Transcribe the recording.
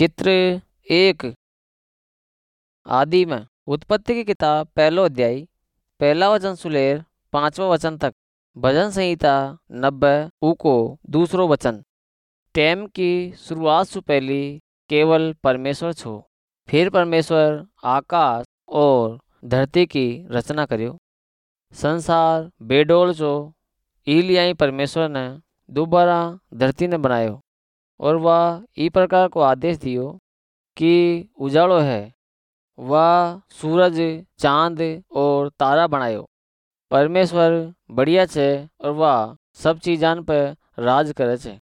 चित्र एक। आदि में उत्पत्ति की किताब पहलो अध्याय पहला वचन सुलेर 5वां वचन तक। भजन संहिता 90 ऊको दूसरो वचन। टेम की शुरुआत से पहली केवल परमेश्वर छो। फिर परमेश्वर आकाश और धरती की रचना करियो। संसार बेडोल छो। इलियाई परमेश्वर ने दोबारा धरती ने बनायो और वह ई प्रकार को आदेश दियो कि उजाड़ो है। वह सूरज चांद और तारा बनायो। परमेश्वर बढ़िया छे और वह सब चीजान पर राज करे छे।